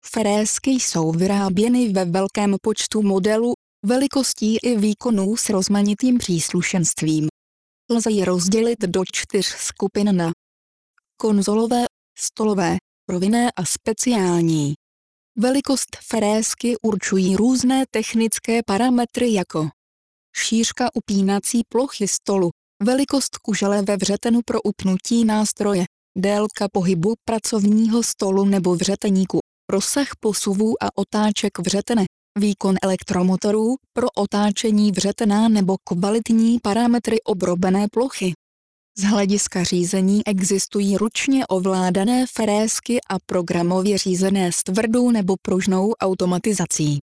Frézky jsou vyráběny ve velkém počtu modelů, velikostí i výkonů s rozmanitým příslušenstvím. Lze je rozdělit do 4 skupin na konzolové, stolové, rovinné a speciální. Velikost frézky určují různé technické parametry jako šířka upínací plochy stolu, velikost kužele ve vřetenu pro upnutí nástroje, délka pohybu pracovního stolu nebo vřeteníku, rozsah posuvů a otáček vřetene, výkon elektromotorů pro otáčení vřetena nebo kvalitní parametry obrobené plochy. Z hlediska řízení existují ručně ovládané frézky a programově řízené s tvrdou nebo pružnou automatizací.